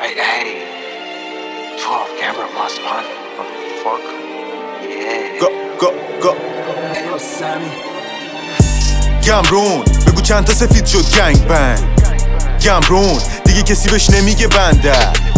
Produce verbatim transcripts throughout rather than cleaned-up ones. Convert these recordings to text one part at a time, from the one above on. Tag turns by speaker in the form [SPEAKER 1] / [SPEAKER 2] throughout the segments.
[SPEAKER 1] Hey, hey. twelve camera must man. Fuck. Yeah.
[SPEAKER 2] Go, go, go.
[SPEAKER 1] Ayo, Sammy.
[SPEAKER 2] گمرون بگو چند تا سفید شد گنگ بنگ. گمرون دیگه کسی بهش نمیگه بنده.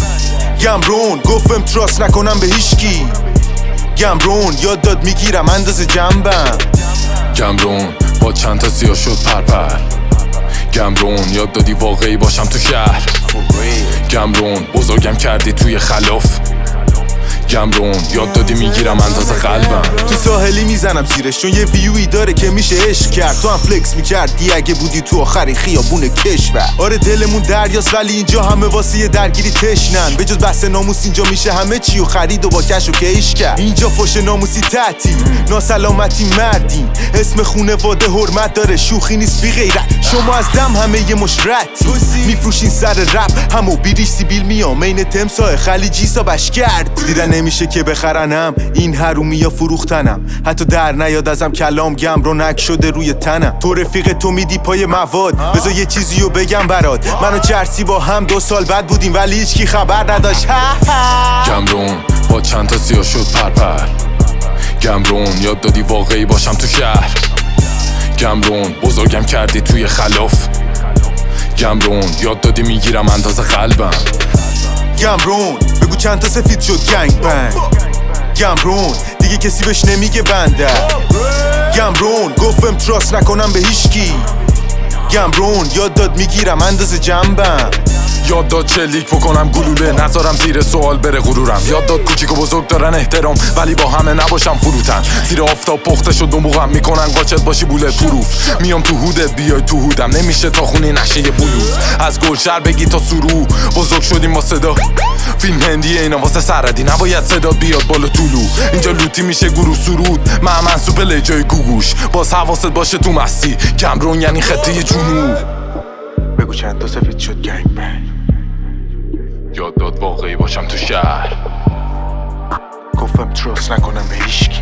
[SPEAKER 2] گمرون گفتم تراست نکنم به هیچکی. گمرون یاد داد میگیرم اندازه جنبم.
[SPEAKER 3] گمرون با چند تا سیاه شد پرپر. گمرون یاد دادی واقعی باشم تو شهر. گمرون بزرگم کردی توی خلاف. گمرون یاد دادی میگیرم اندازه قلبم.
[SPEAKER 2] تو ساحلی میزنم زیرش چون یه ویوی داره که میشه عشق کرد. تو هم فلکس میکردی اگه بودی تو آخرین خیابون کشور. آره دلمون دریاست ولی اینجا همه واسه یه درگیری تشنن. به جز بحث ناموس اینجا میشه همه چی و خرید و با کش و کیش کرد. اینجا فوش ناموسی تعطیل، ناسلامتی مردیم. اسم خونواده حرمت داره، شوخی نیست بی غیرت. شما از دم همه یه مش رتی میفروشین سر رپ. همو بیریش سیبیل میام این تمساه خلیجی سابش کرد. دیدن نمیشه که بخرنم این حرومی یا فروختنم. حتی در نیاد ازم کلام گمرونک شده روی تنم. تو رفیق تو میدی پای مواد، بذار یه چیزیو بگم برات. منو چرسی با هم دو سال بعد بودیم ولی هیچکی خبر نداشت.
[SPEAKER 3] گمرون با چند تا سیاه شد پرپر. گمرون یاد دادی واقعی باشم تو شهر. گمرون بزرگم کردی توی خلاف. گمرون یاد دادی میگیرم اندازه قلبم.
[SPEAKER 2] گمرون بگو چند تا سفید شد گنگ بنگ. گمرون دیگه کسی بهش نمیگه بنده. گمرون گفتم تراست نکنم به هیچکی. گمرون یاد داد میگیرم اندازه جنبم.
[SPEAKER 3] یاد داد چلیک بکنم گلوله نذارم زیر سوال بره غرورم. یاد داد کوچیک و بزرگ دارن احترام ولی با همه نباشم فروتن. زیر آفتاب پخته شد دو موقعم میکنن قاچت باشی بولت پروف. میام تو هودت بیای تو هودم نمیشه تا خونه نشه یه بلوز. از گلشهر بگی تا سرو بزرگ شدیم با صدا. فیلم هندیه اینا واسه سردی نباید صدا بیاد بالا طولو. اینجا لوتی میشه گروه سرود معمن سوپل جای گوگوش. باز حواست باشه تو مستی گمرون یعنی خطه جنوب.
[SPEAKER 2] بگو چند تا سفید شد گنگ بنگ.
[SPEAKER 3] یاد داد واقعی باشم تو شهر.
[SPEAKER 2] گفتم تراست نکنم به هیچکی.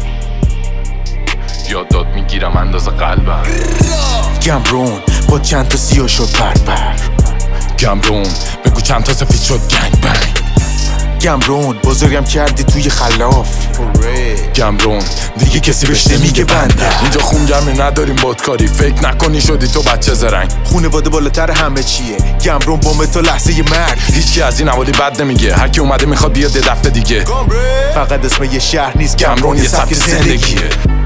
[SPEAKER 3] یاد داد میگیرم اندازه قلبم.
[SPEAKER 2] گمرون با چند تا سیاه شد پرپر.
[SPEAKER 3] گمرون بگو چند تا سفید شد گنگ بنگ.
[SPEAKER 2] گمرون بزرگم کردی توی خلاف.
[SPEAKER 3] گمرون دیگه کسی بهش نمیگه بنده. اینجا خونگرمی نداریم بادکاری فکر نکنی شدی تو بچه زرنگ.
[SPEAKER 2] خونواده بالاتر همه چیه. گمرون بامه تا لحظه مرگ.
[SPEAKER 3] هیچکی از این حوالی بد نمیگه. هر کی اومده میخواد بیاد یه دفعه دیگه.
[SPEAKER 2] فقط اسم یه شهر نیست
[SPEAKER 3] گمرون یه سبک زندگیه.